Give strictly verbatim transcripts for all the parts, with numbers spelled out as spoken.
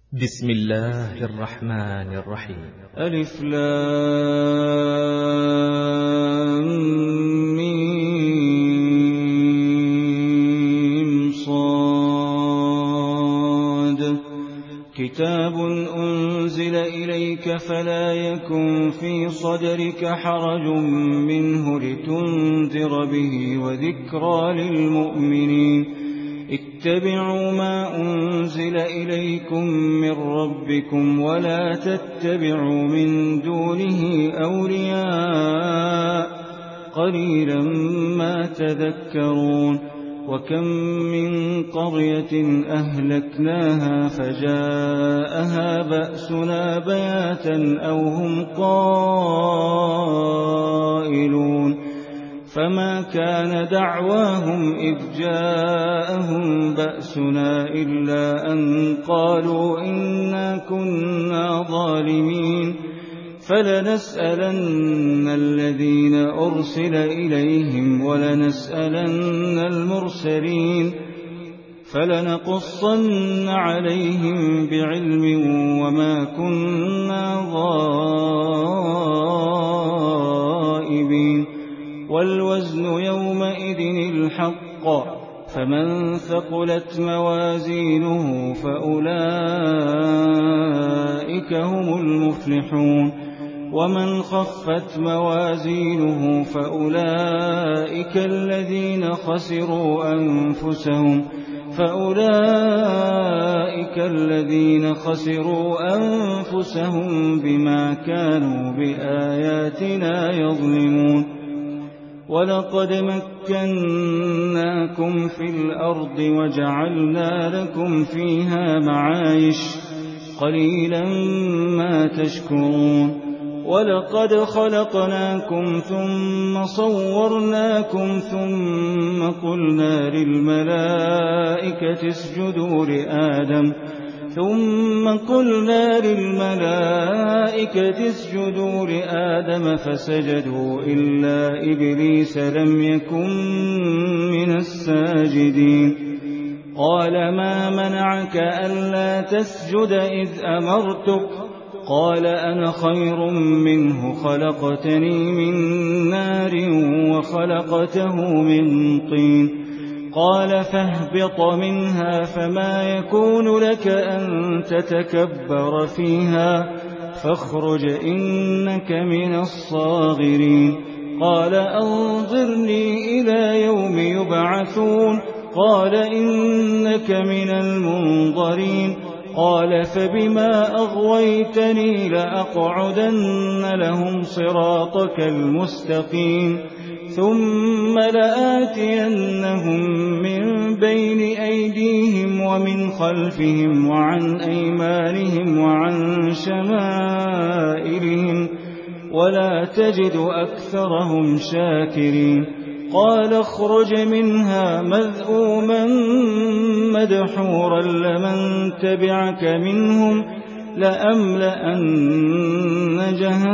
بسم الله الرحمن الرحيم. ألف لام ميم صاد كتاب أنزل إليك فلا يكن في صدرك حرج منه لتنذر به وذكرى للمؤمنين. اتبعوا ما أنزل إليكم من ربكم ولا تتبعوا من دونه أولياء قليلا ما تذكرون. وكم من قرية أهلكناها فجاءها بأسنا بياتا أو هم قائلون فما كان دعواهم إذ جاءهم بأسنا إلا أن قالوا إنا كنا ظالمين. فلنسألن الذين أرسل إليهم ولنسألن المرسلين فلنقصن عليهم بعلم وما كنا غائبين. والوزن يومئذ الحق فمن ثقلت موازينه فأولئك هم المفلحون ومن خفت موازينه فأولئك الذين خسروا أنفسهم فأولئك الذين خسروا أنفسهم بما كانوا بآياتنا يظلمون. ولقد مكناكم في الأرض وجعلنا لكم فيها معايش قليلا ما تشكرون. ولقد خلقناكم ثم صورناكم ثم قلنا للملائكة اسجدوا لآدم ثم قلنا للملائكة اسجدوا لآدم فسجدوا إلا إبليس لم يكن من الساجدين. قال ما منعك ألا تسجد إذ أمرتك قال أنا خير منه خلقتني من نار وخلقته من طين. قال فاهبط منها فما يكون لك أن تتكبر فيها فاخرج إنك من الصاغرين. قال أنظرني إلى يوم يبعثون قال إنك من المنظرين. قال فبما أغويتني لأقعدن لهم صراطك المستقيم ثم لآتينهم من بين أيديهم ومن خلفهم وعن أيمانهم وعن شمائلهم ولا تجد أكثرهم شاكرين. قال اخرج منها مذءوما مدحورا لمن تبعك منهم لأملأن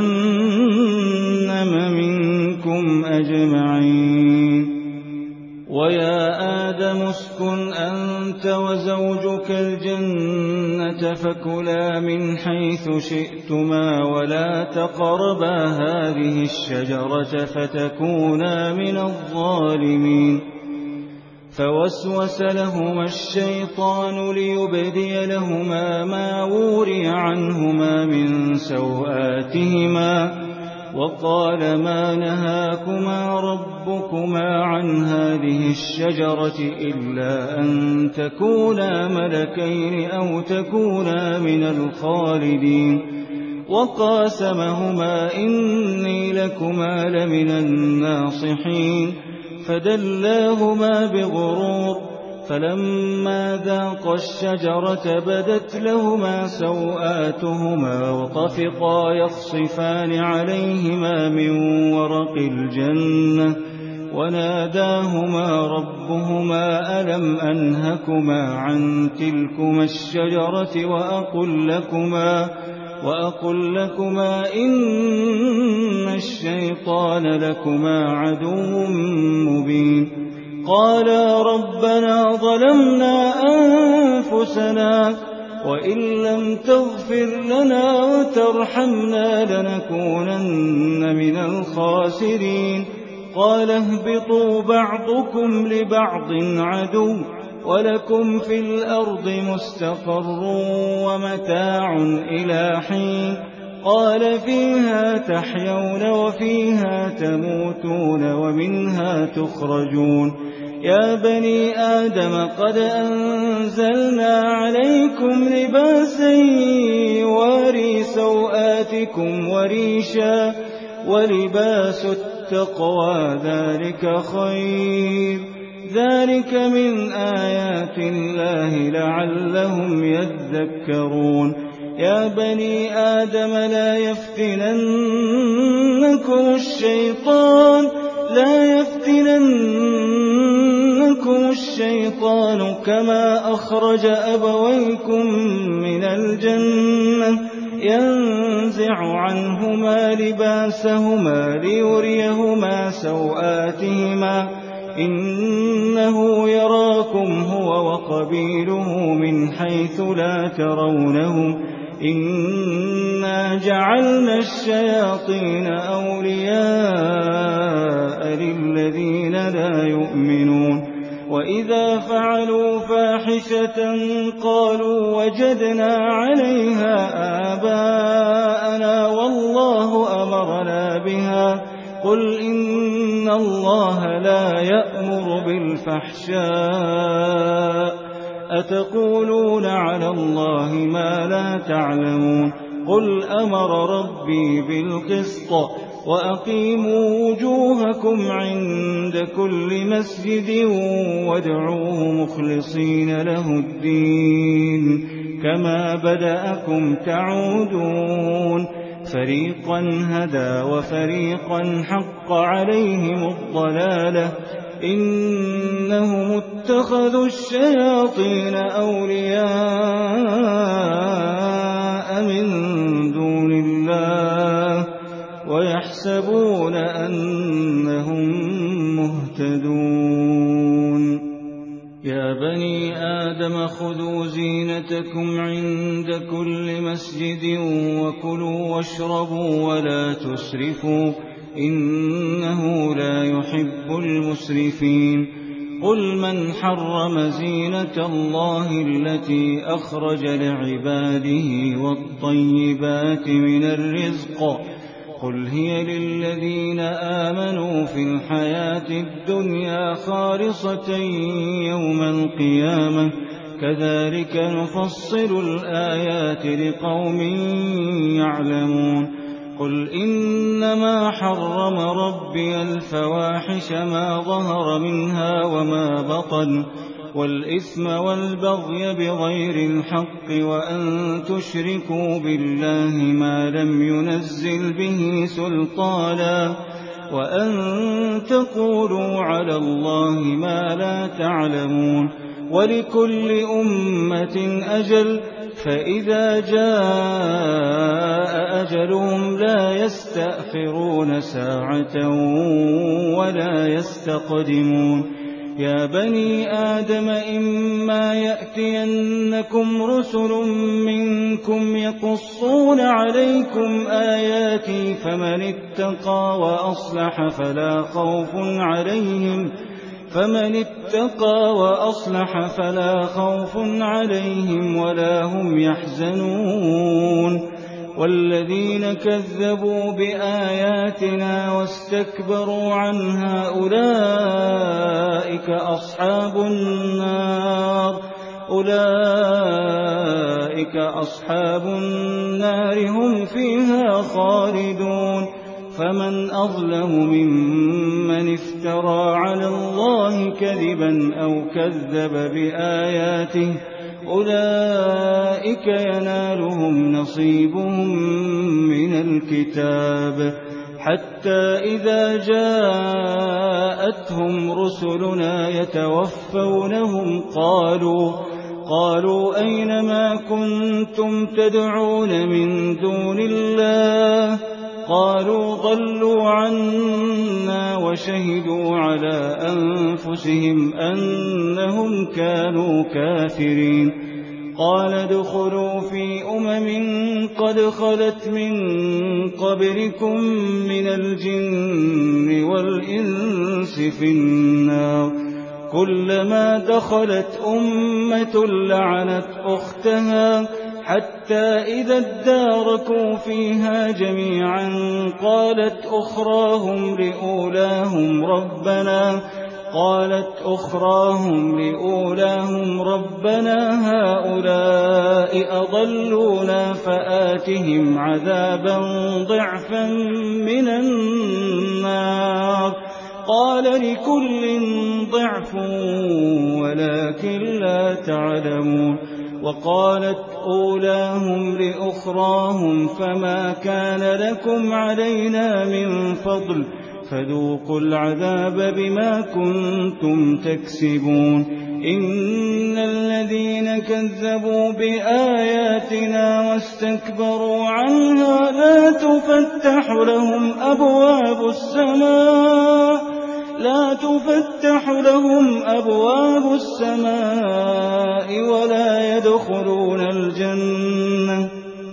جهنم منكم أجمعين. ويا آدم اسكن أنت وزوجك الجنة فكلا من حيث شئتما ولا تقربا هذه الشجرة فتكونا من الظالمين. فوسوس لهما الشيطان ليبدي لهما ما وري عنهما من سوآتهما وقال ما نهاكما ربكما عن هذه الشجرة إلا أن تكونا ملكين أو تكونا من الخالدين. وقاسمهما إني لكما لمن الناصحين فدلاهما بغرور فلما ذاقا الشجرة بدت لهما سوآتهما وطفقا يخصفان عليهما من ورق الجنة وناداهما ربهما ألم أنهكما عن تلكما الشجرة وأقل لكما وأقل لكما إن الشيطان لكما عدو مبين. قالا ربنا ظلمنا أنفسنا وإن لم تغفر لنا وترحمنا لنكونن من الخاسرين قال اهبطوا بعضكم لبعض عدو ولكم في الأرض مستقر ومتاع إلى حين قال فيها تحيون وفيها تموتون ومنها تخرجون يا بني آدم قد أنزلنا عليكم لباسا يواري سوآتكم وريشا ولباس التقوى ذلك خير ذلك من آيات الله لعلهم يذكرون يا بني آدم لا يفتننكم الشيطان لا يفتننكم الشيطان كما أخرج أبويكم من الجنة ينزع عنهما لباسهما ليريهما سوآتهما إنه يراكم هو وقبيله من حيث لا ترونهم إنا جعلنا الشياطين أولياء للذين لا يؤمنون وإذا فعلوا فاحشة قالوا وجدنا عليها آباءنا والله أمرنا بها قل إن الله لا يأمر بالفحشاء أتقولون على الله ما لا تعلمون قل أمر ربي بالقسط وأقيموا وجوهكم عند كل مسجد وادعوه مخلصين له الدين كما بدأكم تعودون فريقا هدى وفريقا حق عليهم الضلالة إنهم اتخذوا الشياطين أولياء من دون الله ويحسبون أنهم مهتدون يا بني آدم خذوا زينتكم عند كل مسجد وكلوا واشربوا ولا تسرفوا إنه لا يحب المسرفين قل من حرم زينة الله التي أخرج لعباده والطيبات من الرزق قل هي للذين آمنوا في الحياة الدنيا خالصة يوم القيامة كذلك نفصل الآيات لقوم يعلمون قل إنما حرم ربي الفواحش ما ظهر منها وما بطن والإثم والبغي بغير الحق وأن تشركوا بالله ما لم ينزل به سلطانا وأن تقولوا على الله ما لا تعلمون ولكل أمة أجل فإذا جاء أجلهم لا يستأخرون ساعة ولا يستقدمون يا بني آدم إما يأتينكم رسل منكم يقصون عليكم آياتي فمن اتقى وأصلح فلا خوف عليهم فمن اتقى وأصلح فلا خوف عليهم ولا هم يحزنون والذين كذبوا بآياتنا واستكبروا عنها أولئك أصحاب النار أولئك أصحاب النار هم فيها خالدون فمن أظلم ممن افترى على الله كذبا أو كذب بآياته أولئك ينالهم نصيبهم من الكتاب حتى إذا جاءتهم رسلنا يتوفونهم قالوا قالوا أين ما كنتم تدعون من دون الله قالوا ضلوا عنا وشهدوا على أنفسهم أنهم كانوا كافرين قال ادخلوا في أمم قد خلت من قبلكم من الجن والإنس في النار كلما دخلت أمة لعنت أختها حتى إذا اداركوا فيها جميعا قالت أخراهم لأولاهم ربنا قالت أخراهم لأولاهم ربنا هؤلاء أضلونا فآتهم عذابا ضعفا من النار قال لكل ضعف ولكن لا تعلمون وقالت أولاهم لأخراهم فما كان لكم علينا من فضل فذوقوا العذاب بما كنتم تكسبون إن الذين كذبوا بآياتنا واستكبروا عنها لا تفتح لهم أبواب السماء لا تفتح لهم أبواب السماء ولا يدخلون الجنة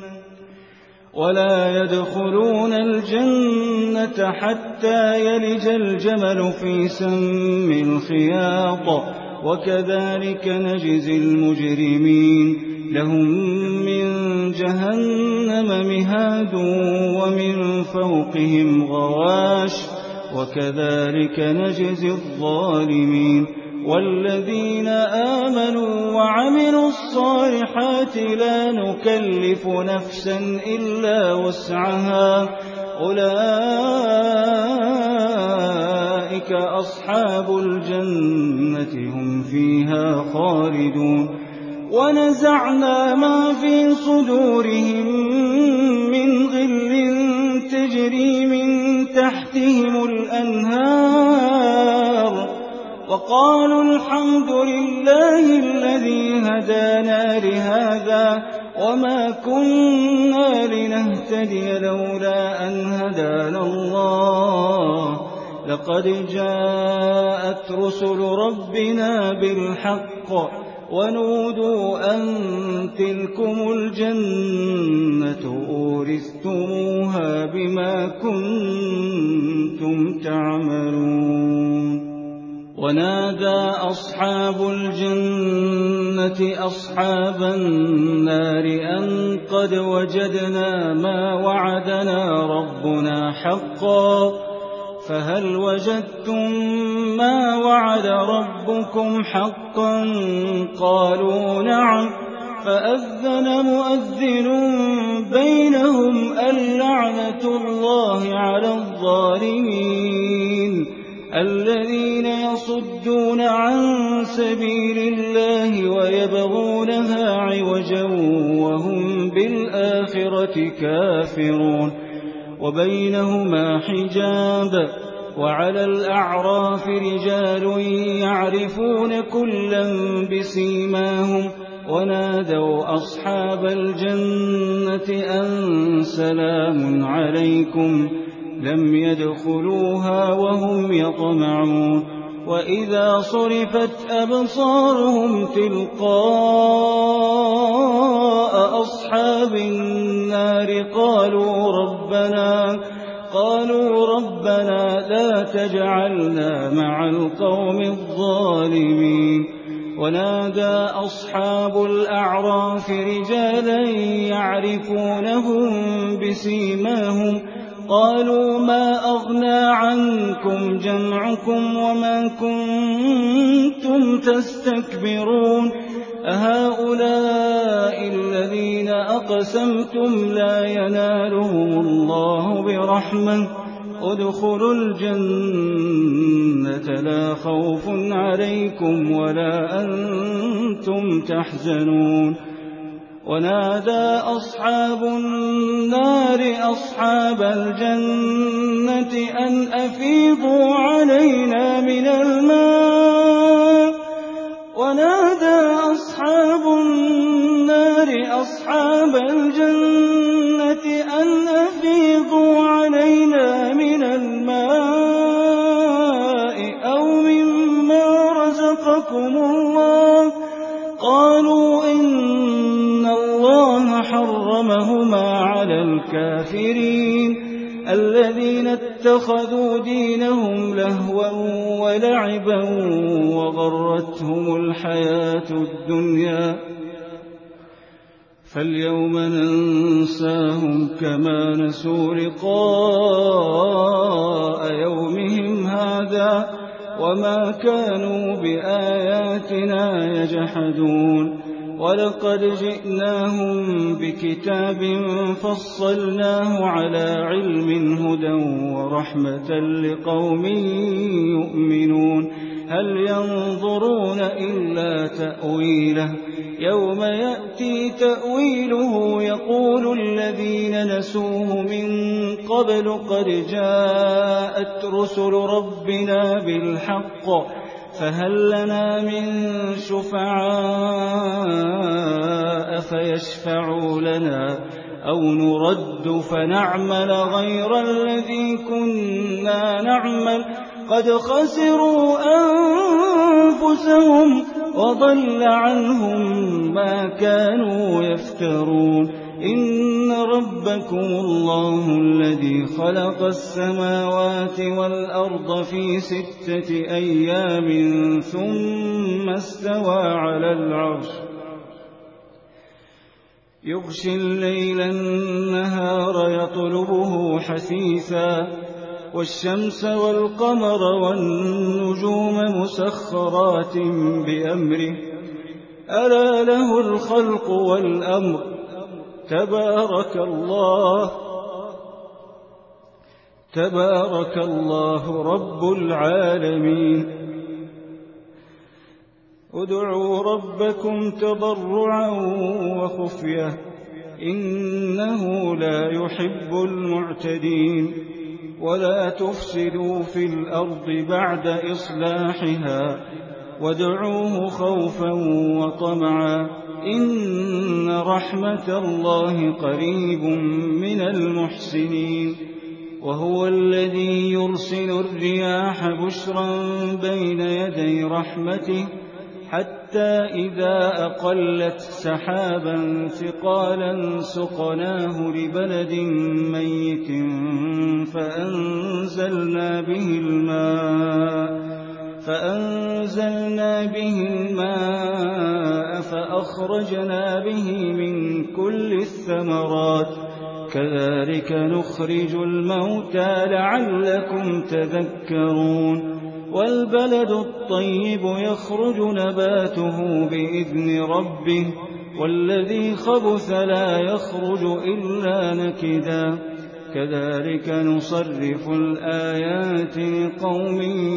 ولا يدخلون الجنة حتى يلج الجمل في سم الخياط وكذلك نجزي المجرمين لهم من جهنم مهاد ومن فوقهم غواش وكذلك نجزي الظالمين والذين آمنوا وعملوا الصالحات لا نكلف نفسا إلا وسعها أولئك أصحاب الجنة هم فيها خالدون ونزعنا ما في صدورهم من غل تجري من تحتهم الأنهار وقالوا الحمد لله الذي هدانا لهذا وما كنا لنهتدي لولا أن هدانا الله لقد جاءت رسل ربنا بالحق ونودوا أن تلكم الجنة أورثتموها بما كنتم تعملون ونادى أصحاب الجنة أصحاب النار أن قد وجدنا ما وعدنا ربنا حقا فهل وجدتم ما وعد ربكم حقا قالوا نعم فأذن مؤذن بينهم اللعنة الله على الظالمين الذين يصدون عن سبيل الله ويبغونها عوجا وهم بالآخرة كافرون وبينهما حجاب وعلى الأعراف رجال يعرفون كلا بسيماهم ونادوا أصحاب الجنة أن سلام عليكم لم يدخلوها وهم يطمعون وإذا صرفت أبصارهم تلقاء أصحاب النار قالوا ربنا قالوا ربنا لا تجعلنا مع القوم الظالمين ونادى أصحاب الأعراف رجالا يعرفونهم بسيماهم قالوا ما أغنى عنكم جمعكم وما كنتم تستكبرون أهؤلاء الذين أقسمتم لا ينالهم الله برحمة ادخلوا الجنة لا خوف عليكم ولا أنتم تحزنون ونادى أصحاب النار أصحاب الجنة أن أفيضوا علينا من الماء ونادى أصحاب النار أصحاب الجنة أن أفيضوا علينا من الماء أو مما رزقكم الله قالوا إن حرمهما على الكافرين الذين اتخذوا دينهم لهوا ولعبا وغرتهم الحياة الدنيا فاليوم ننساهم كما نسوا لقاء يومهم هذا وما كانوا بآياتنا يجحدون ولقد جئناهم بكتاب فصلناه على علم هدى ورحمة لقوم يؤمنون هل ينظرون إلا تأويله يوم يأتي تأويله يقول الذين نسوه من قبل قد جاءت رسل ربنا بالحق فهل لنا من شفعاء فيشفعوا لنا أو نرد فنعمل غير الذي كنا نعمل قد خسروا أنفسهم وضل عنهم ما كانوا يفترون إن ربكم الله الذي خلق السماوات والأرض في ستة أيام ثم استوى على العرش يغشي الليل النهار يطلبه حثيثا والشمس والقمر والنجوم مسخرات بأمره ألا له الخلق والأمر تبارك الله تبارك الله رب العالمين ادعوا ربكم تضرعا وخفية إنه لا يحب المعتدين ولا تفسدوا في الأرض بعد إصلاحها وادعوه خوفا وطمعا إن رحمة الله قريب من المحسنين وهو الذي يرسل الرياح بشرا بين يدي رحمته حتى إذا أقلت سحابا ثقالا سقناه لبلد ميت فأنزلنا به الماء فأنزلنا به الماء فأخرجنا به من كل الثمرات كذلك نخرج الموتى لعلكم تذكرون والبلد الطيب يخرج نباته بإذن ربه والذي خبث لا يخرج إلا نكدا كذلك نصرف الآيات لقوم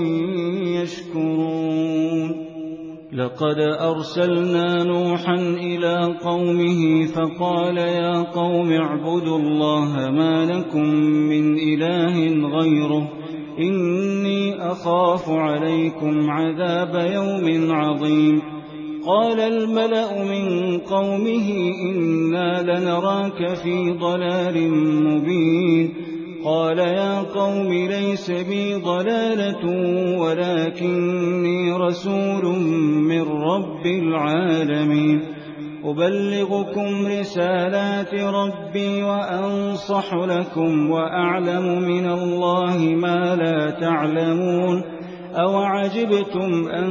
يشكرون لقد أرسلنا نوحا إلى قومه فقال يا قوم اعبدوا الله ما لكم من إله غيره إني أخاف عليكم عذاب يوم عظيم قال الملأ من قومه إنا لنراك في ضلال مبين قال يا قوم ليس بي ضلالة ولكني رسول من رب العالمين أبلغكم رسالات ربي وأنصح لكم وأعلم من الله ما لا تعلمون أوعجبتم أن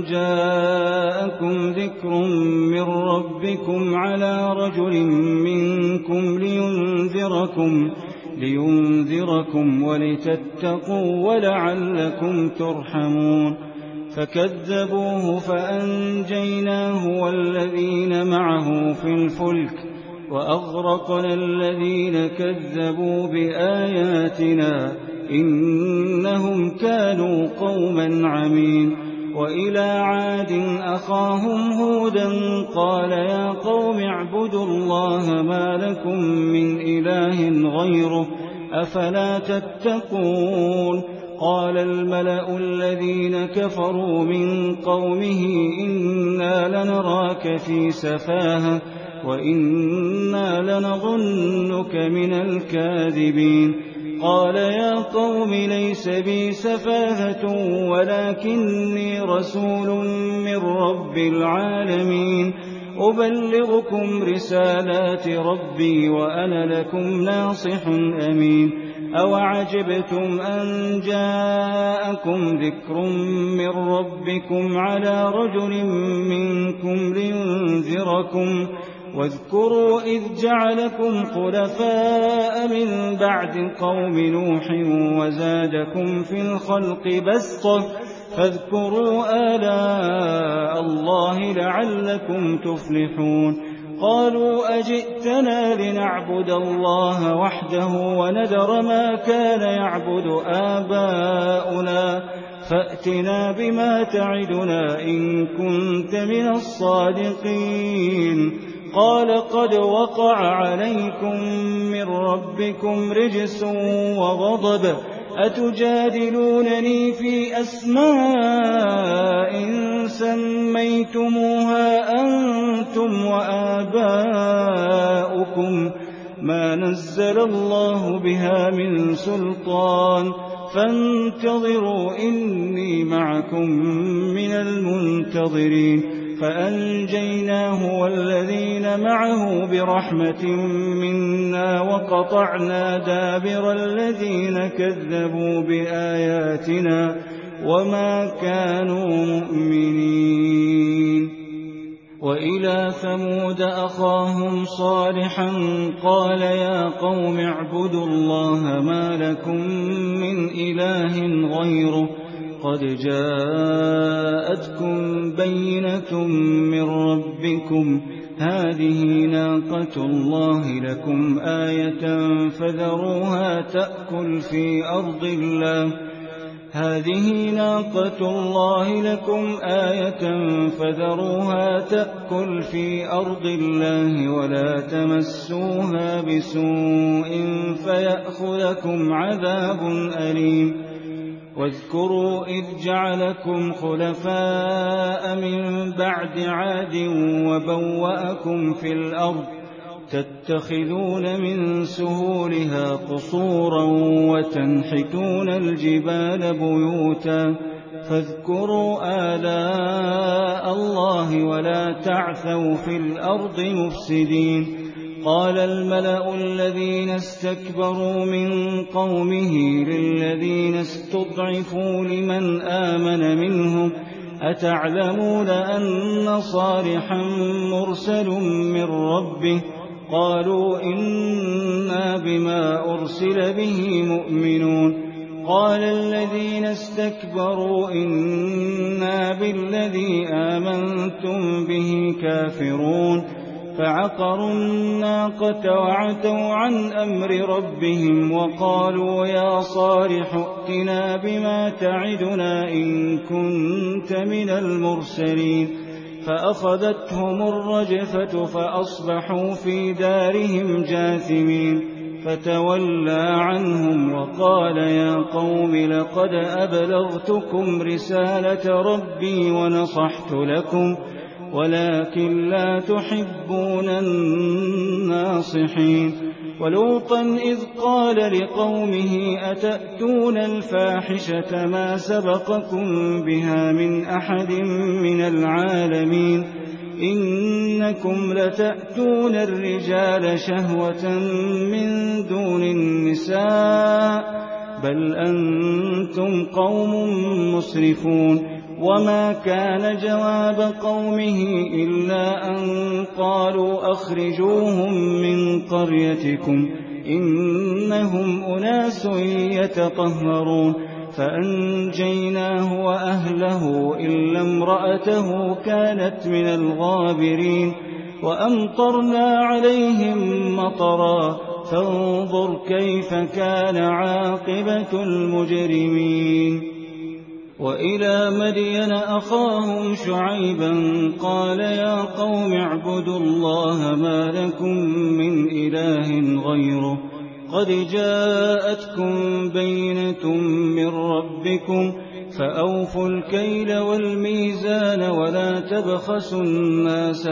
جاءكم ذكر من ربكم على رجل منكم لينذركم لينذركم ولتتقوا ولعلكم ترحمون فكذبوه فأنجيناه والذين معه في الفلك وأغرقنا الذين كذبوا بآياتنا إنهم كانوا قوما عمين وإلى عاد أخاهم هودا قال يا قوم اعبدوا الله ما لكم من إله غيره أفلا تتقون قال الملأ الذين كفروا من قومه إنا لنراك في سفاهة وإنا لنظنك من الكاذبين قال يا قوم ليس بي سفاهة ولكني رسول من رب العالمين أبلغكم رسالات ربي وأنا لكم ناصح أمين أوعجبتم أن جاءكم ذكر من ربكم على رجل منكم لينذركم واذكروا إذ جعلكم خلفاء من بعد قوم نوح وزادكم في الخلق بسطة فاذكروا آلاء الله لعلكم تفلحون قالوا أجئتنا لنعبد الله وحده وندر ما كان يعبد آباؤنا فأتنا بما تعدنا إن كنت من الصادقين قال قد وقع عليكم من ربكم رجس وغضب أتجادلونني في أسماء سميتموها أنتم وآباؤكم ما نزل الله بها من سلطان فانتظروا إني معكم من المنتظرين فأنجيناه والذين معه برحمة منا وقطعنا دابر الذين كذبوا بآياتنا وما كانوا مؤمنين وإلى ثمود أخاهم صالحا قال يا قوم اعبدوا الله ما لكم من إله غيره قد جاءتكم بينة من ربكم هذه ناقة الله لكم آية فذروها تأكل في أرض الله هذه ناقة الله لكم آية فذروها تأكل في أرض الله ولا تمسوها بسوء فيأخذكم عذاب أليم واذكروا إذ جعلكم خلفاء من بعد عاد وبوأكم في الأرض تتخذون من سهولها قصورا وتنحتون الجبال بيوتا فاذكروا آلاء الله ولا تعثوا في الأرض مفسدين قال الملأ الذين استكبروا من قومه للذين استضعفوا لمن آمن منهم أتعلمون أن صالحا مرسل من ربه قالوا إنا بما أرسل به مؤمنون قال الذين استكبروا إنا بالذي آمنتم به كافرون فعقروا الناقة وعتوا عن أمر ربهم وقالوا يا صالح ائتنا بما تعدنا إن كنت من المرسلين فأخذتهم الرجفة فأصبحوا في دارهم جاثمين فتولى عنهم وقال يا قوم لقد أبلغتكم رسالة ربي ونصحت لكم ولكن لا تحبون الناصحين ولوطا إذ قال لقومه أتأتون الفاحشة ما سبقكم بها من أحد من العالمين إنكم لتأتون الرجال شهوة من دون النساء بل أنتم قوم مسرفون وما كان جواب قومه إلا أن قالوا أخرجوهم من قريتكم إنهم أناس يتطهرون فأنجيناه وأهله إلا امرأته كانت من الغابرين وأمطرنا عليهم مطرا فانظر كيف كان عاقبة المجرمين وإلى مدين أخاهم شعيبا قال يا قوم اعبدوا الله ما لكم من إله غيره قد جاءتكم بينة من ربكم فأوفوا الكيل والميزان ولا تبخسوا الناس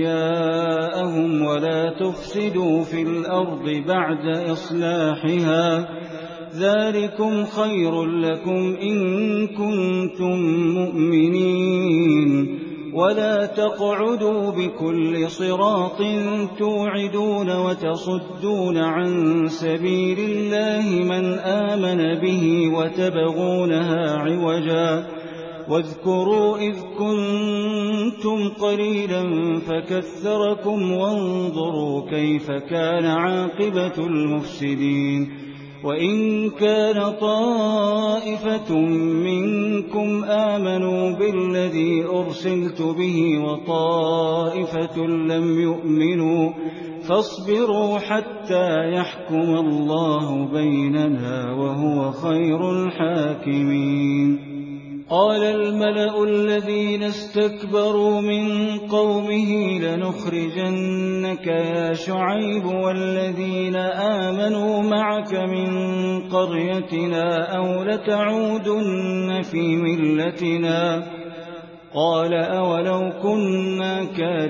أشياءهم ولا تفسدوا في الأرض بعد إصلاحها ذلكم خير لكم إن كنتم مؤمنين ولا تقعدوا بكل صراط توعدون وتصدون عن سبيل الله من آمن به وتبغونها عوجا واذكروا إذ كنتم قليلا فكثركم وانظروا كيف كان عاقبة المفسدين وإن كان طائفة منكم آمنوا بالذي أرسلت به وطائفة لم يؤمنوا فاصبروا حتى يحكم الله بيننا وهو خير الحاكمين. قال الملأ الذين استكبروا من قومه لنخرجنك يا شعيب والذين آمنوا معك من قريتنا أو لتعودن في ملتنا قال أولو كنا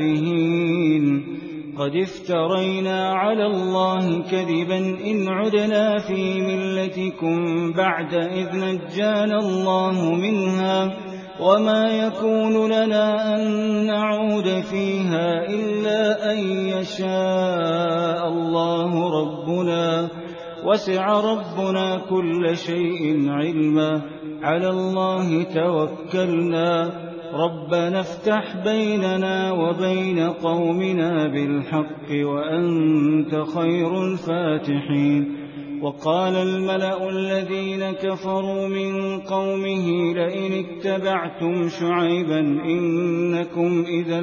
كارهين قد افترينا على الله كذبا إن عدنا في ملتكم بعد إذ نجانا الله منها وما يكون لنا أن نعود فيها إلا أن يشاء الله ربنا وسع ربنا كل شيء علما على الله توكلنا ربنا افتح بيننا وبين قومنا بالحق وأنت خير الفاتحين. وقال الملأ الذين كفروا من قومه لئن اتبعتم شعيبا إنكم إذا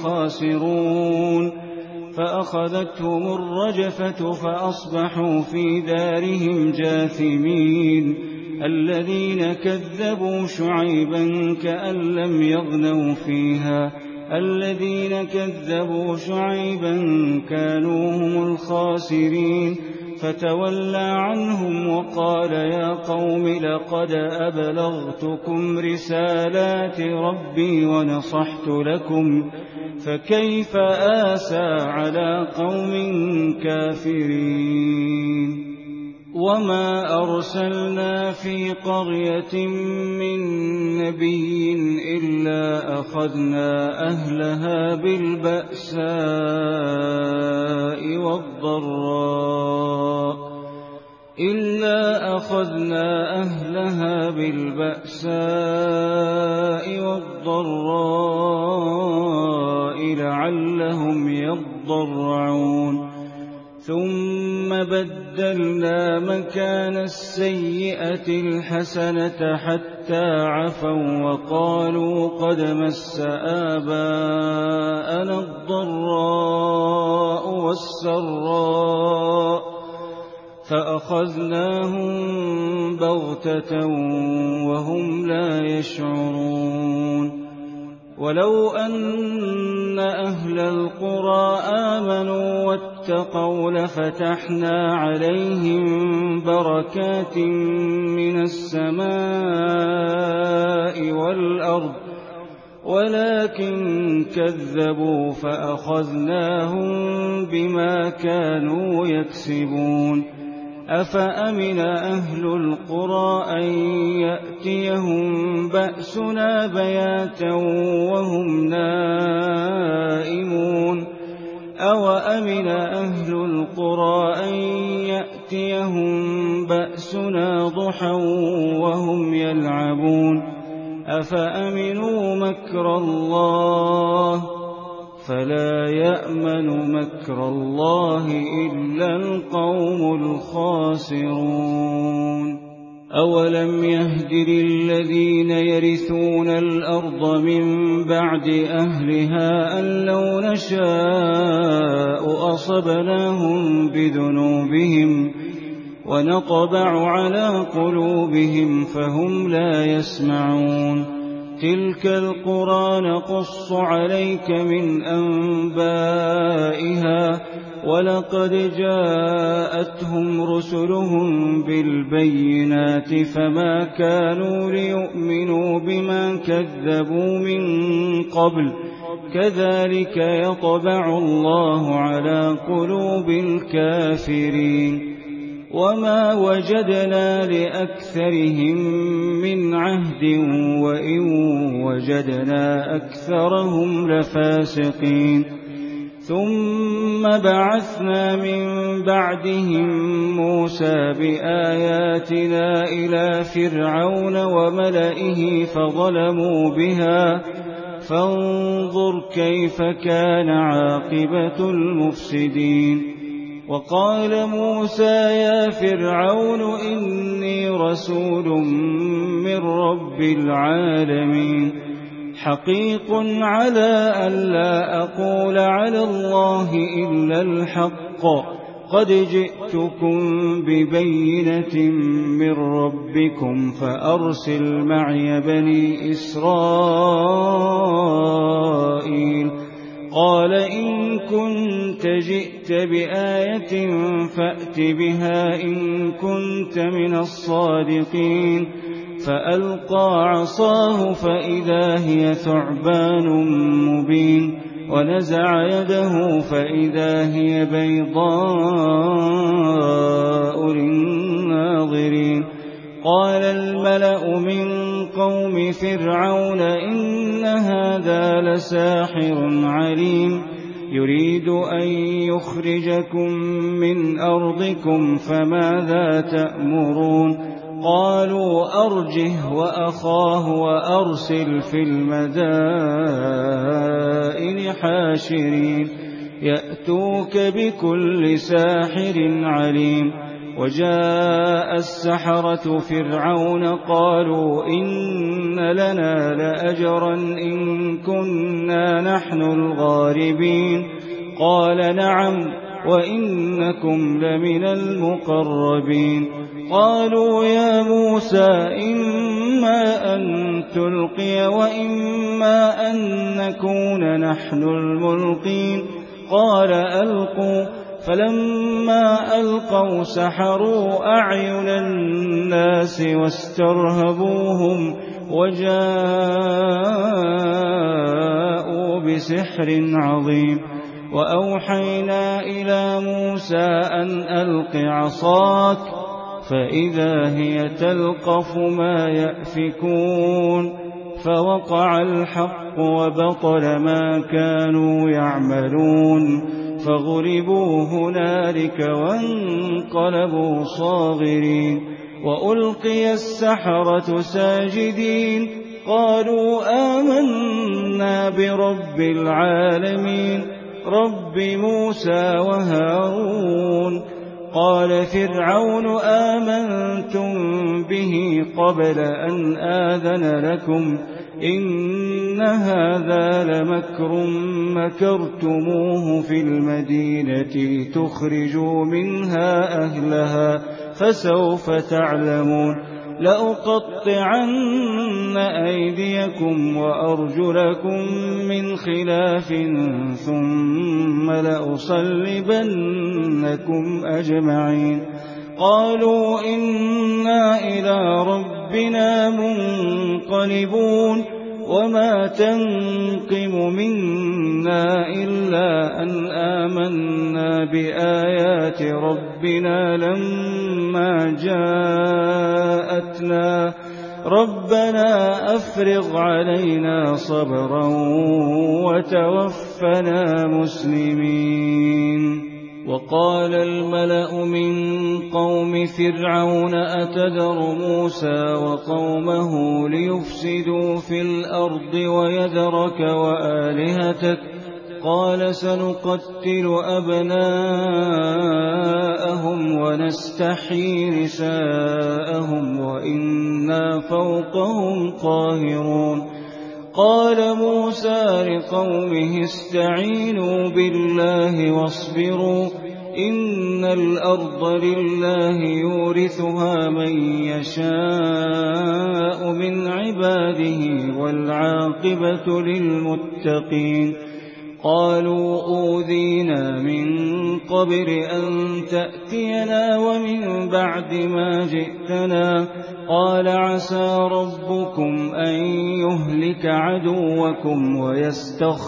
لخاسرون فأخذتهم الرجفة فأصبحوا في دارهم جاثمين الذين كذبوا شعيبا كأن لم يغنوا فيها الذين كذبوا شعيبا كانوا هم الخاسرين فتولى عنهم وقال يا قوم لقد أبلغتكم رسالات ربي ونصحت لكم فكيف آسى على قوم كافرين. وما أرسلنا في قرية من نبي إلا أخذنا أهلها بالبأساء والضراء إلا أخذنا أهلها بالبأساء والضراء لعلهم يضرعون ثم بدلنا مكان السيئة الحسنة حتى عفوا وقالوا قد مس آباءنا الضراء والسراء فأخذناهم بغتة وهم لا يشعرون. ولو أن أهل القرى آمنوا واتقوا لفتحنا عليهم بركات من السماء والأرض ولكن كذبوا فأخذناهم بما كانوا يكسبون. أفأمن أهل القرى أن يأتيهم بأسنا بياتا وهم نائمون أوأمن أهل القرى أن يأتيهم بأسنا ضحى وهم يلعبون أفأمنوا مكر الله فلا يأمن مكر الله إلا القوم الخاسرون. أولم يهد للذين يرثون الأرض من بعد أهلها أن لو نشاء أصبناهم بذنوبهم ونطبع على قلوبهم فهم لا يسمعون. تلك القرى نقص عليك من أنبائها ولقد جاءتهم رسلهم بالبينات فما كانوا ليؤمنوا بما كذبوا من قبل كذلك يطبع الله على قلوب الكافرين. وما وجدنا لأكثرهم من عهد وإن وجدنا أكثرهم لفاسقين ثم بعثنا من بعدهم موسى بآياتنا إلى فرعون وملئه فظلموا بها فانظر كيف كان عاقبة المفسدين وقال موسى يا فرعون إني رسول من رب العالمين حقيق على ألا أقول على الله إلا الحق قد جئتكم ببينة من ربكم فأرسل معي بني إسرائيل قال إن كنت جئت بآية فأت بها إن كنت من الصادقين فألقى عصاه فإذا هي ثعبان مبين ونزع يده فإذا هي بيضاء للناظرين قال الملأ من قوم فرعون إن هذا لساحر عليم يريد أن يخرجكم من أرضكم فماذا تأمرون قالوا أرجه وأخاه وأرسل في المدائن حاشرين يأتوك بكل ساحر عليم وجاء السحرة فرعون قالوا إن لنا لأجرا إن كنا نحن الغالبين قال نعم وإنكم لمن المقربين قالوا يا موسى إما أن تلقي وإما أن نكون نحن الملقين قال ألقوا فلما ألقوا سحروا أعين الناس واسترهبوهم وجاءوا بسحر عظيم وأوحينا إلى موسى أن ألق عصاك فإذا هي تلقف ما يأفكون فوقع الحق وبطل ما كانوا يعملون فغلبوا هنالك وانقلبوا صاغرين وألقي السحرة ساجدين قالوا آمنا برب العالمين رب موسى وهارون قال فرعون آمنتم به قبل أن آذن لكم إن هذا لمكر مكرتموه في المدينة تخرجوا منها أهلها فسوف تعلمون لأقطعن أيديكم وأرجلكم من خلاف ثم لأصلبنكم أجمعين قالوا إنا إلى ربنا منقلبون وما تنقم منا إلا أن آمنا بآيات ربنا لما جاءتنا ربنا أفرغ علينا صبرا وتوفنا مسلمين وقال الملأ من قوم فرعون أتذر موسى وقومه ليفسدوا في الأرض ويذرك وآلهتك قال سنقتل أبناءهم ونستحيي نساءهم وإنا فوقهم قاهرون قال موسى لقومه استعينوا بالله واصبروا إن الأرض لله يورثها من يشاء من عباده والعاقبة للمتقين قالوا أوذينا من قبل أن تأتينا ومن بعد ما جئتنا قال عسى ربكم أن يهلك عدوكم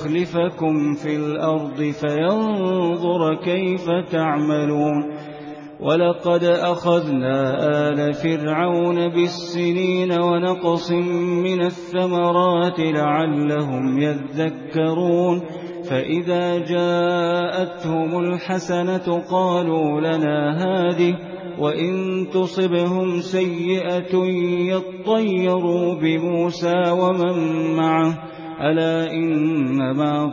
ويستخلفكم في الأرض فينظر كيف تعملون ولقد أخذنا آل فرعون بالسنين ونقص من الثمرات لعلهم يذكرون فإذا جاءتهم الحسنة قالوا لنا هذه وإن تصبهم سيئة يطيروا بموسى ومن معه ألا إنما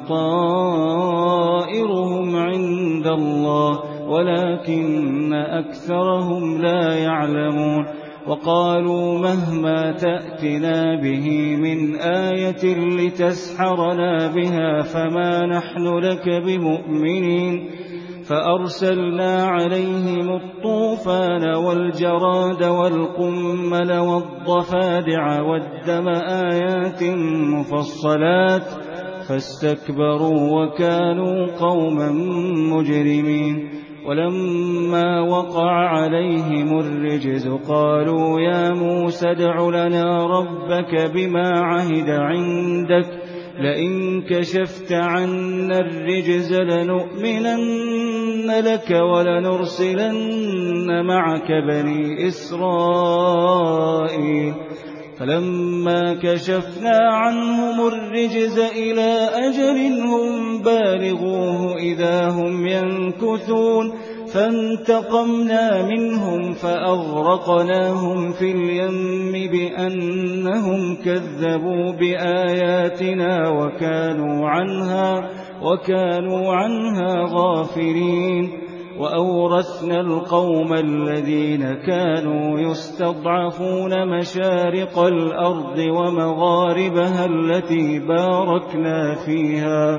طائرهم عند الله ولكن أكثرهم لا يعلمون وقالوا مهما تأتنا به من آية لتسحرنا بها فما نحن لك بمؤمنين فأرسلنا عليهم الطوفان والجراد والقمل والضفادع والدم آيات مفصلات فاستكبروا وكانوا قوما مجرمين ولما وقع عليهم الرجز قالوا يا موسى ادع لنا ربك بما عهد عندك لئن كشفت عنا الرجز لنؤمنن لك ولنرسلن معك بني إسرائيل فلما كشفنا عنهم الرجز إلى أجل هم بالغوه إذا هم ينكثون فانتقمنا منهم فأغرقناهم في اليم بأنهم كذبوا بآياتنا وكانوا عنها وكانوا عنها غافلين وأورثنا القوم الذين كانوا يستضعفون مشارق الأرض ومغاربها التي باركنا فيها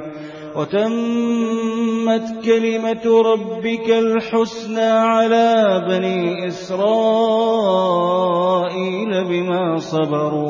وتمت كلمة ربك الحسنى على بني إسرائيل بما صبروا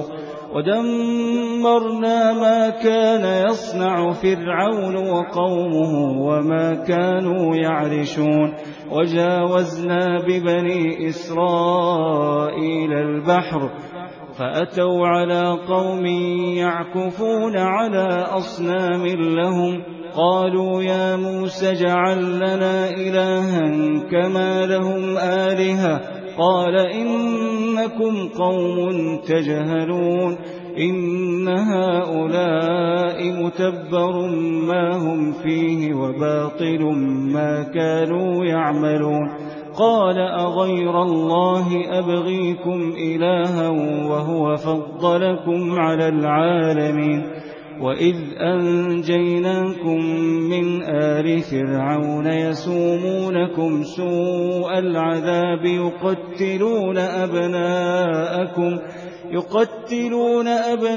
ودمرنا ما كان يصنع فرعون وقومه وما كانوا يعرشون وجاوزنا ببني إسرائيل البحر فأتوا على قوم يعكفون على أصنام لهم قالوا يا موسى اجعل لنا إلها كما لهم آلهة قال إنكم قوم تجهلون إن هؤلاء متبر ما هم فيه وباطل ما كانوا يعملون قال أغير الله أبغيكم إلها وهو فضلكم على العالمين وإذ أنجيناكم من آل فرعون يسومونكم سوء العذاب يقتلون أبناءكم يقتلون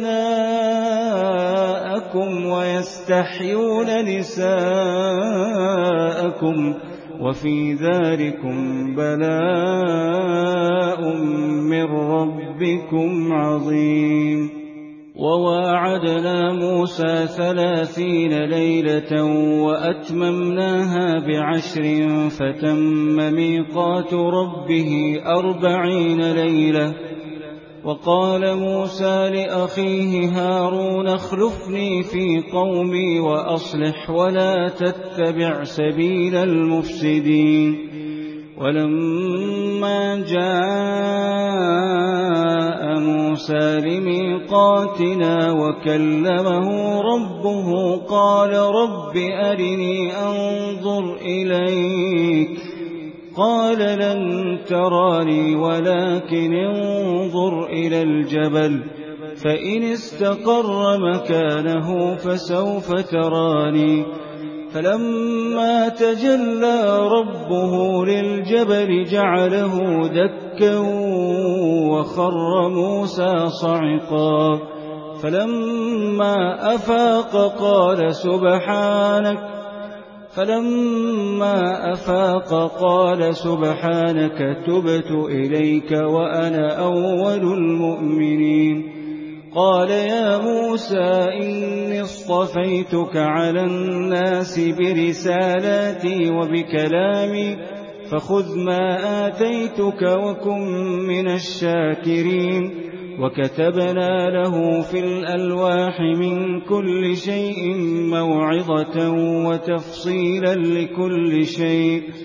أبناءكم ويستحيون نساءكم وفي ذلكم بلاء من ربكم عظيم وواعدنا موسى ثلاثين ليلة وأتممناها بعشر فتم ميقات ربه أربعين ليلة وقال موسى لأخيه هارون اخلفني في قومي وأصلح ولا تتبع سبيل المفسدين ولما جاء موسى لميقاتنا وكلمه ربه قال رب أرني أنظر إليك قال لن تراني ولكن انظر إلى الجبل فإن استقر مكانه فسوف تراني فلما تجلى ربه للجبل جعله دكا وخر موسى صعقا فلما أفاق قال سبحانك فلما أفاق قال سبحانك تبت إليك وأنا أول المؤمنين قال يا موسى إني اصطفيتك على الناس برسالاتي وبكلامي فخذ ما آتيتك وكن من الشاكرين وكتبنا له في الألواح من كل شيء موعظة وتفصيلا لكل شيء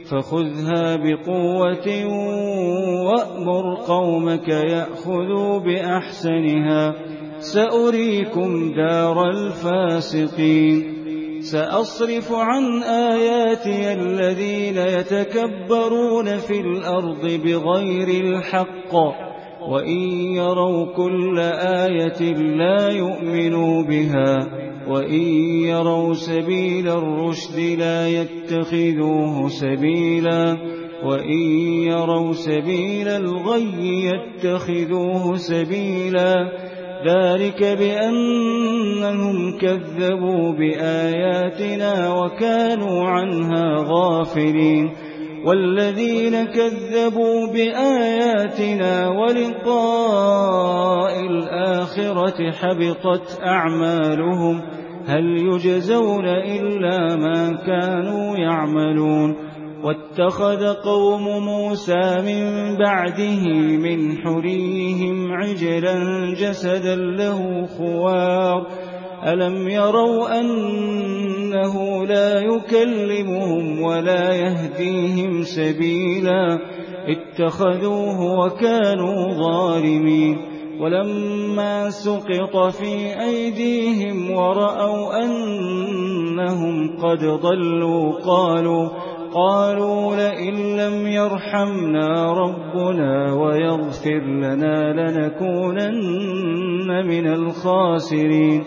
فخذها بقوة وأمر قومك يأخذوا بأحسنها سأريكم دار الفاسقين سأصرف عن آياتي الذين يتكبرون في الأرض بغير الحق وإن يروا كل آية لا يؤمنوا بها وإن يروا سبيل الرشد لا يتخذوه سبيلا وإن يروا سبيل الغي يتخذوه سبيلا ذلك بأنهم كذبوا بآياتنا وكانوا عنها غافلين والذين كذبوا بآياتنا ولقاء الآخرة حبطت أعمالهم هل يجزون إلا ما كانوا يعملون واتخذ قوم موسى من بعده من حليهم عجلا جسدا له خوار ألم يروا أنه لا يكلمهم ولا يهديهم سبيلا اتخذوه وكانوا ظالمين ولما سقط في أيديهم ورأوا أنهم قد ضلوا قالوا قالوا لئن لم يرحمنا ربنا ويغفر لنا لنكونن من الخاسرين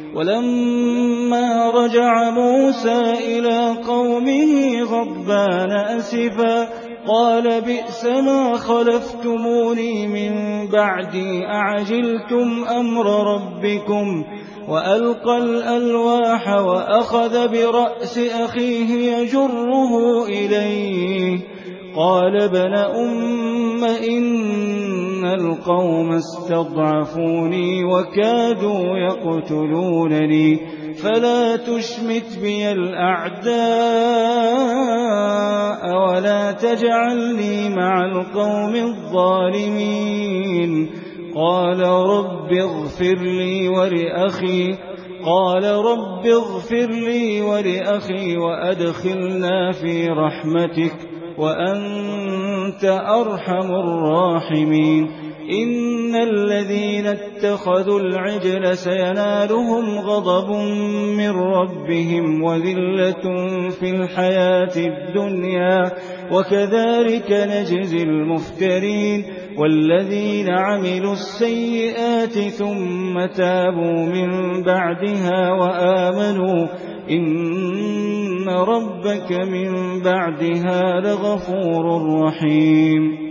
ولما رجع موسى إلى قومه غضبان أسفا قال بئس ما خلفتموني من بعدي أعجلتم أمر ربكم وألقى الألواح وأخذ برأس أخيه يجره إليه قال ابن أم إن القوم استضعفوني وكادوا يقتلونني فلا تشمت بي الأعداء ولا تجعلني مع القوم الظالمين قال رب اغفر لي ولأخي قال رب اغفر لي ولأخي وأدخلنا في رحمتك وأنت أرحم الراحمين إن الذين اتخذوا العجل سينالهم غضب من ربهم وذلة في الحياة الدنيا وكذلك نجزي المفترين والذين عملوا السيئات ثم تابوا من بعدها وآمنوا إن ربك من بعدها لغفور رحيم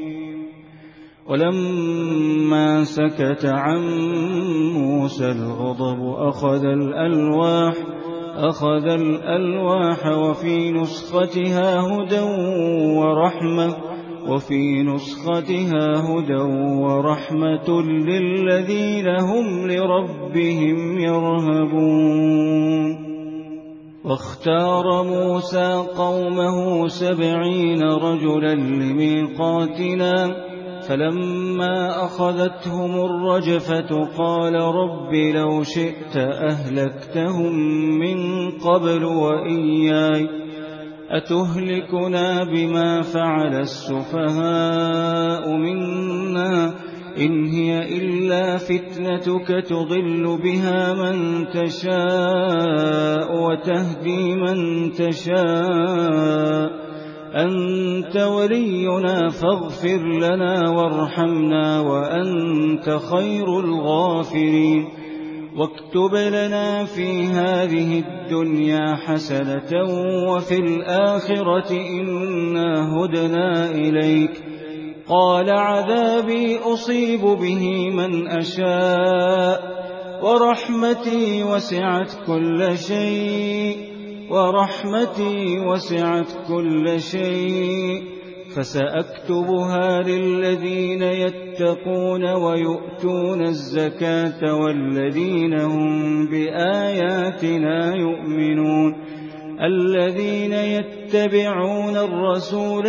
ولما سكت عن موسى الغضب أخذ الألواح أخذ الألواح وفي نسختها هدى ورحمة وفي نسختها هدى ورحمة للذين هم لربهم يرهبون واختار موسى قومه سبعين رجلا لميقاتنا فلما أخذتهم الرجفة قال رب لو شئت أهلكتهم من قبل وإياي أتهلكنا بما فعل السفهاء منا إن هي إلا فتنتك تضل بها من تشاء وتهدي من تشاء أنت ولينا فاغفر لنا وارحمنا وأنت خير الغافرين واكتب لنا في هذه الدنيا حسنة وفي الآخرة إنا هدنا إليك قال عذابي أصيب به من أشاء ورحمتي وسعت كل شيء ورحمتي وسعت كل شيء فسأكتبها للذين يتقون ويؤتون الزكاة والذين هم بآياتنا يؤمنون الذين يتبعون الرسول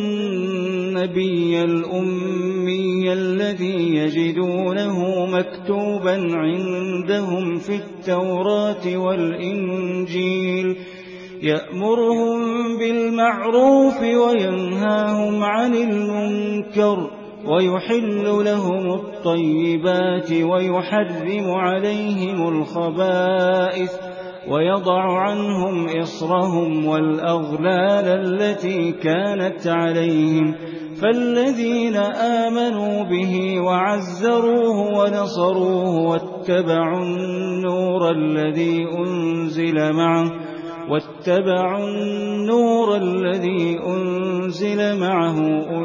النبي الأمي الذي يجدونه مكتوبا عندهم في التوراة والإنجيل يأمرهم بالمعروف وينهاهم عن المنكر ويحل لهم الطيبات ويحرم عليهم الخبائث ويضع عنهم إصرهم والأغلال التي كانت عليهم فالذين آمنوا به وعزروه ونصروه واتبعوا النور الذي أنزل معه واتبعوا النور الذي أنزل معه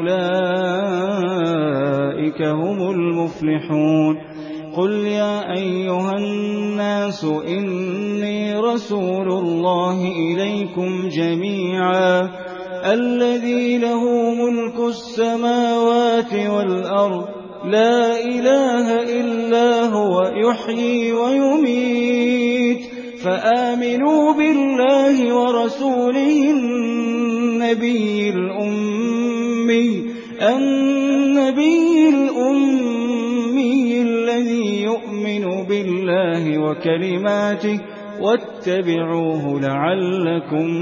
أولئك هم المفلحون قل يا أيها الناس إني رسول الله إليكم جميعا الذي له ملك السماوات والأرض لا إله إلا هو يحيي ويميت فآمنوا بالله ورسوله النبي الأمي النبي الأمي الذي يؤمن بالله وكلماته واتبعوه لعلكم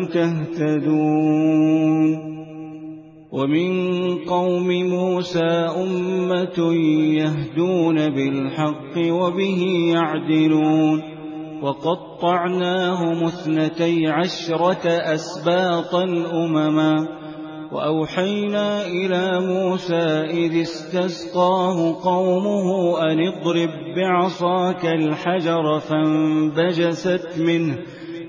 تهتدون ومن قوم موسى أمة يهدون بالحق وبه يعدلون وقطعناهم اثنتي عشرة أسباطا أمما وأوحينا إلى موسى إذ استسقاه قومه أن اضرب بعصاك الحجر فانبجست منه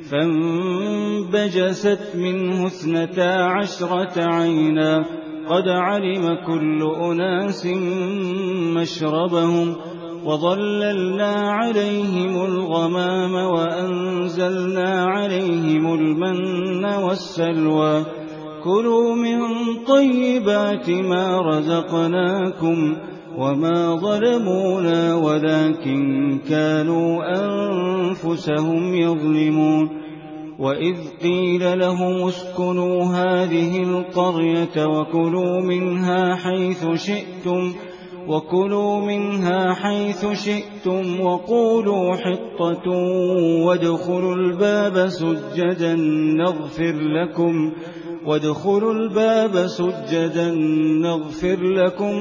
فانبجست منه اثنتا عشرة عينا قد علم كل أناس مشربهم وظللنا عليهم الغمام وأنزلنا عليهم المن والسلوى كلوا من طيبات ما رزقناكم وما ظلمونا ولكن كانوا أنفسهم يظلمون وإذ قيل لهم اسكنوا هذه القرية وكلوا منها حيث شئتم وكلوا منها حيث شئتم وقولوا حطة وادخلوا الباب سجدا نغفر لكم وادخلوا الباب سجدا نغفر لكم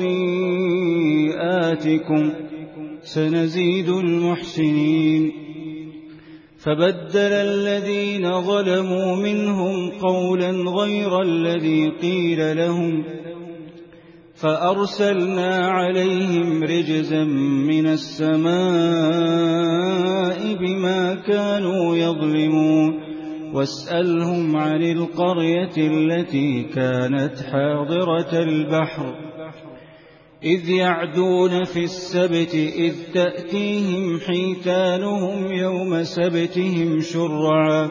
خطيئاتكم سنزيد المحسنين فبدل الذين ظلموا منهم قولا غير الذي قيل لهم فأرسلنا عليهم رجزا من السماء بما كانوا يظلمون واسألهم عن القرية التي كانت حاضرة البحر إذ يعدون في السبت إذ تأتيهم حيتانهم يوم سبتهم شرعا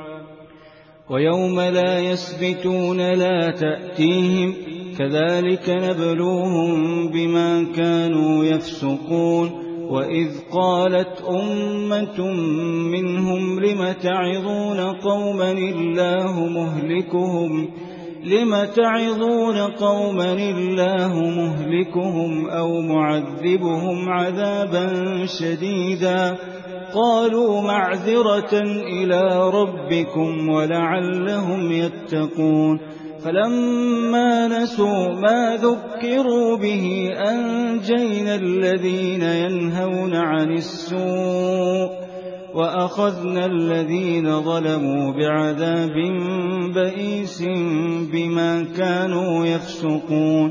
ويوم لا يسبتون لا تأتيهم كذلك نبلوهم بما كانوا يفسقون وإذ قالت أمة منهم لم تعظون قوما الله مهلكهم لم تعظون قوما الله مهلكهم أو معذبهم عذابا شديدا قالوا معذرة إلى ربكم ولعلهم يتقون فلما نسوا ما ذكروا به أنجينا الذين ينهون عن السوء وأخذنا الذين ظلموا بعذاب بئيس بما كانوا يفسقون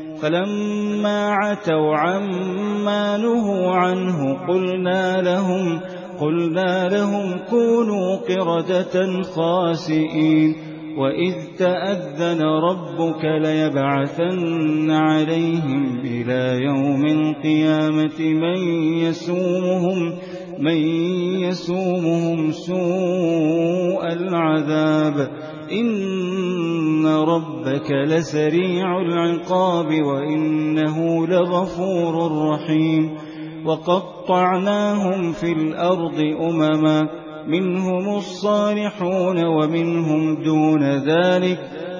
فلما عتوا عما نهوا عنه قلنا لهم قلنا لهم كونوا قردة خاسئين وإذ تأذن ربك ليبعثن عليهم إلى يوم القيامة من يسومهم من يسومهم سوء العذاب إن ربك لسريع العقاب وإنه لغفور رحيم وقطعناهم في الأرض أمما منهم الصالحون ومنهم دون ذلك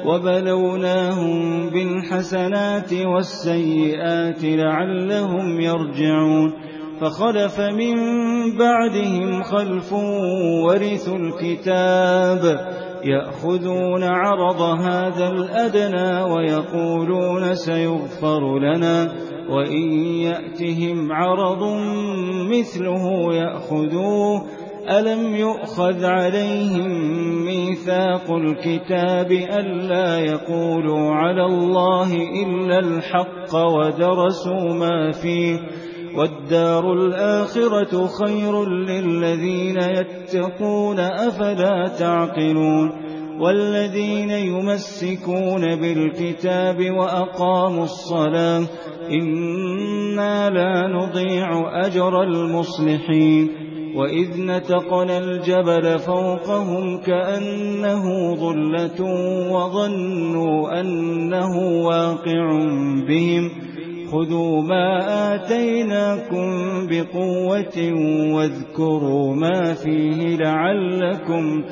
وبلوناهم بالحسنات والسيئات لعلهم يرجعون فخلف من بعدهم خلف ورثوا الكتاب يأخذون عرض هذا الأدنى ويقولون سيغفر لنا وإن يأتهم عرض مثله يأخذوه ألم يؤخذ عليهم ميثاق الكتاب ألا يقولوا على الله إلا الحق ودرسوا ما فيه والدار الآخرة خير للذين يتقون أفلا تعقلون والذين يمسكون بالكتاب وأقاموا الصلاة إنا لا نضيع أجر المصلحين وإذ نتقنا الجبل فوقهم كأنه ظلة وظنوا أنه واقع بهم خذوا ما آتيناكم بقوة واذكروا ما فيه لعلكم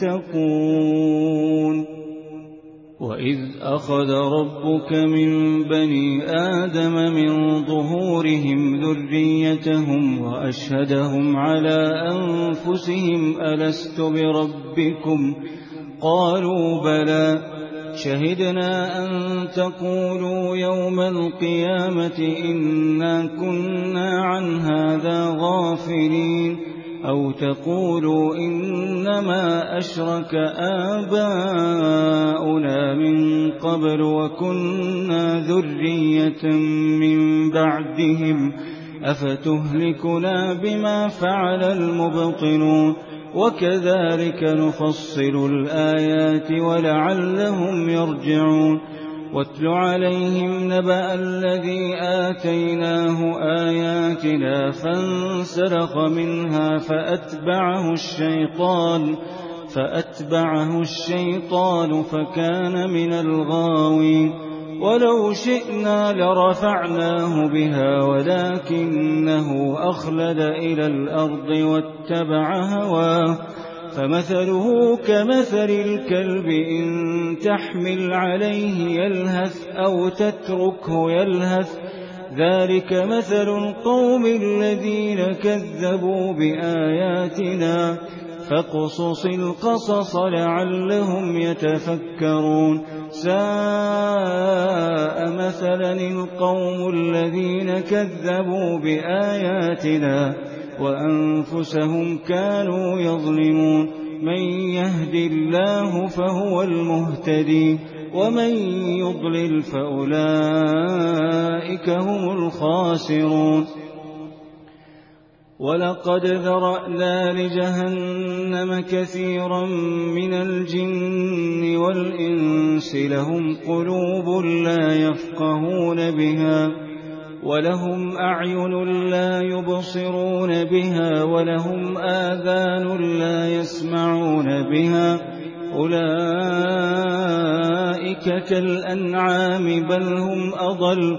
تتقون وإذ أخذ ربك من بني آدم من ظهورهم ذريتهم وأشهدهم على أنفسهم ألست بربكم قالوا بلى شهدنا أن تقولوا يوم القيامة إنا كنا عن هذا غافلين أو تقولوا إنما أشرك آباؤنا من قبل وكنا ذرية من بعدهم أفتهلكنا بما فعل المبطلون وكذلك نفصل الآيات ولعلهم يرجعون واتل عليهم نبأ الذي آتيناه آياتنا فانسلخ منها فأتبعه الشيطان فأتبعه الشيطان فكان من الغاوين ولو شئنا لرفعناه بها ولكنه أخلد إلى الأرض واتبع هواه فمثله كمثل الكلب إن تحمل عليه يلهث أو تتركه يلهث ذلك مثل القوم الذين كذبوا بآياتنا فاقصص القصص لعلهم يتفكرون ساء مثلا القوم الذين كذبوا بآياتنا وأنفسهم كانوا يظلمون من يهد الله فهو المهتدي ومن يضلل فأولئك هم الخاسرون ولقد ذرأنا لجهنم كثيرا من الجن والإنس لهم قلوب لا يفقهون بها ولهم أعين لا يبصرون بها ولهم آذان لا يسمعون بها أولئك كالأنعام بل هم أضل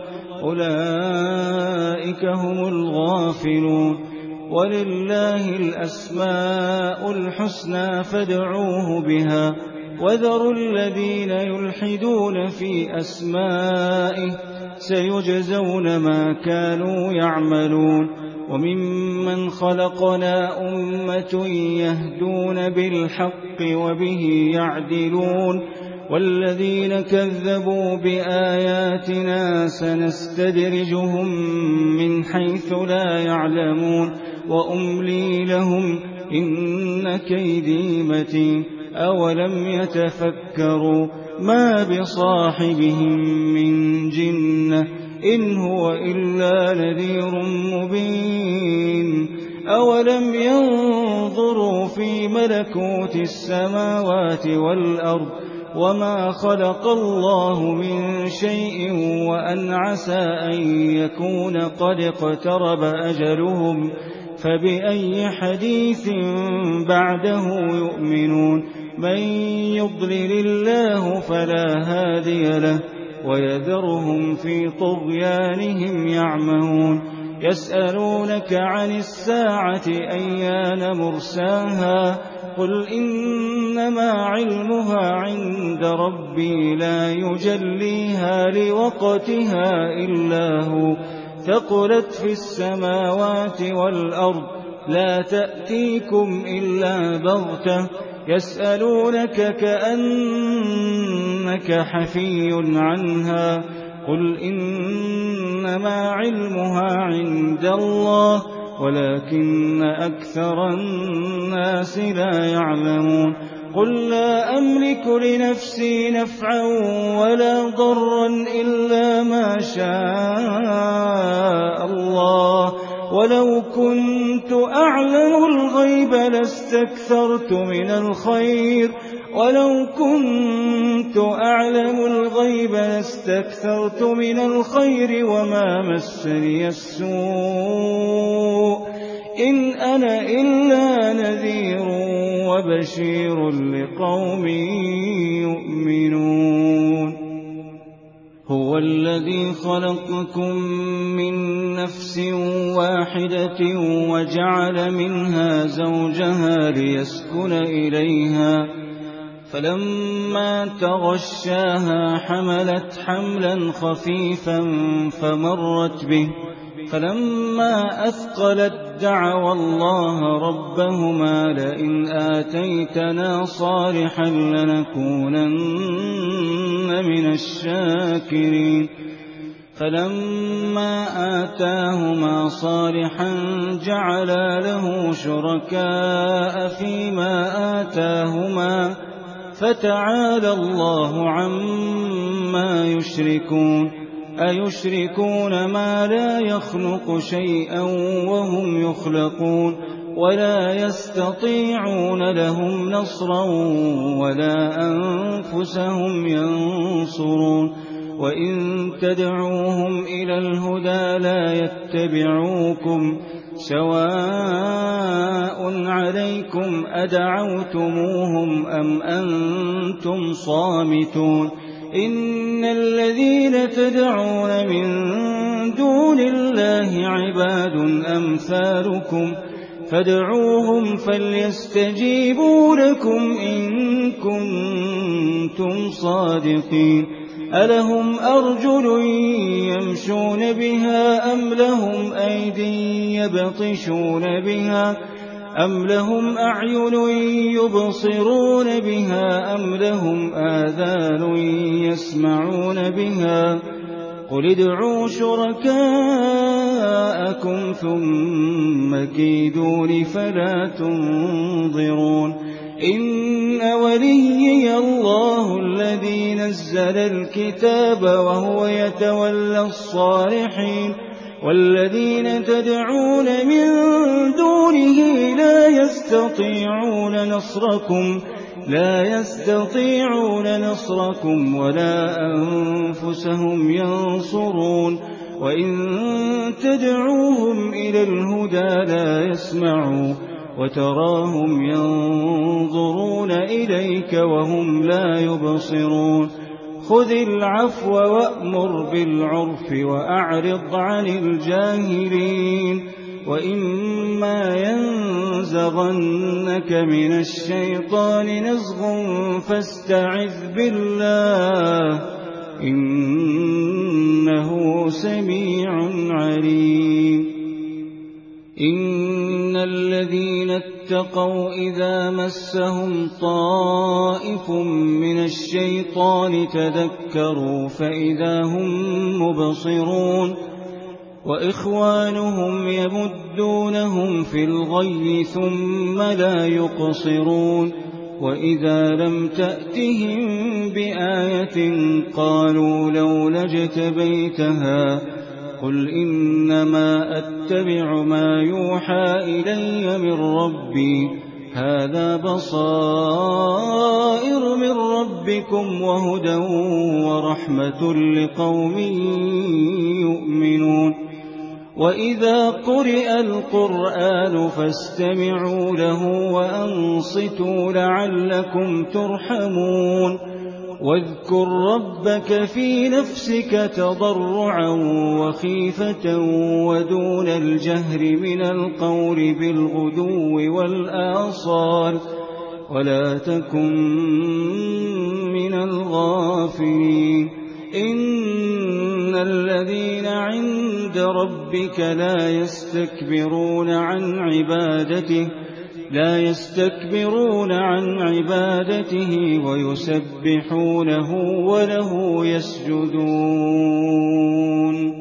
أولئك هم الغافلون ولله الأسماء الحسنى فادعوه بها وذروا الذين يلحدون في أسمائه سيجزون ما كانوا يعملون وممن خلقنا أمة يهدون بالحق وبه يعدلون والذين كذبوا بآياتنا سنستدرجهم من حيث لا يعلمون وأملي لهم إن كيدي متين أولم يتفكروا ما بصاحبهم من جنة إن هو إلا نذير مبين أولم ينظروا في ملكوت السماوات والأرض وما خلق الله من شيء وأن عسى أن يكون قد اقترب أجلهم فبأي حديث بعده يؤمنون من يضلل الله فلا هادي له ويذرهم في طغيانهم يعمهون يسألونك عن الساعة أيان مرساها قل إنما علمها عند ربي لا يجليها لوقتها إلا هو ثقلت في السماوات والأرض لا تأتيكم إلا بغتة يسألونك كأنك حفي عنها قل إنما علمها عند الله ولكن أكثر الناس لا يعلمون قل لا أملك لنفسي نفعا ولا ضرا إلا ما شاء الله ولو كنت أعلم الغيب لاستكثرت من الخير ولو كنت أعلم الغيب لاستكثرت من الخير وما مسني السوء إن أنا إلا نذير وبشير لقوم يؤمنون هو الذي خلقكم من نفس واحدة وجعل منها زوجها ليسكن إليها فلما تغشاها حملت حملا خفيفا فمرت به فلما أثقلت دعوا الله ربهما لئن آتيتنا صالحا لنكونن من الشاكرين فلما آتاهما صالحا جعلا له شركاء فيما آتاهما فتعالى الله عما يشركون أيشركون ما لا يخلق شيئا وهم يخلقون ولا يستطيعون لهم نصرا ولا أنفسهم ينصرون وإن تدعوهم إلى الهدى لا يتبعوكم سواء عليكم أدعوتموهم أم أنتم صامتون إن الذين تدعون من دون الله عباد أمثالكم فادعوهم فليستجيبوا لكم إن كنتم صادقين ألهم أرجل يمشون بها أم لهم أيد يبطشون بها أم لهم أعين يبصرون بها أم لهم آذان يسمعون بها قل ادعوا شركاءكم ثم كيدون فلا تنظرون إن وليي الله الذي نزل الكتاب وهو يتولى الصالحين والذين تدعون من دونه لا يستطيعون نصركم لا يستطيعون نصركم ولا أنفسهم ينصرون وإن تدعوهم إلى الهدى لا يسمعوا وتراهم ينظرون إليك وهم لا يبصرون خذ العفو وأمر بالعرف وأعرض عن الجاهلين وإما ينزغنك من الشيطان نزغ فاستعذ بالله إنه سميع عليم إن الذين اتقوا إذا مسهم طائف من الشيطان تذكروا فإذا هم مبصرون وإخوانهم يمدونهم في الغي ثم لا يقصرون وإذا لم تأتهم بآية قالوا لولا اجتبيتها قل إنما أتبع ما يوحى إلي من ربي هذا بصائر من ربكم وهدى ورحمة لقوم يؤمنون وإذا قرئ القرآن فاستمعوا له وأنصتوا لعلكم ترحمون واذكر ربك في نفسك تضرعا وخيفة ودون الجهر من القول بالغدو والآصال ولا تكن من الغافلين إن الذين عند ربك لا يستكبرون عن عبادته لا يستكبرون عن عبادته ويسبحونه وله يسجدون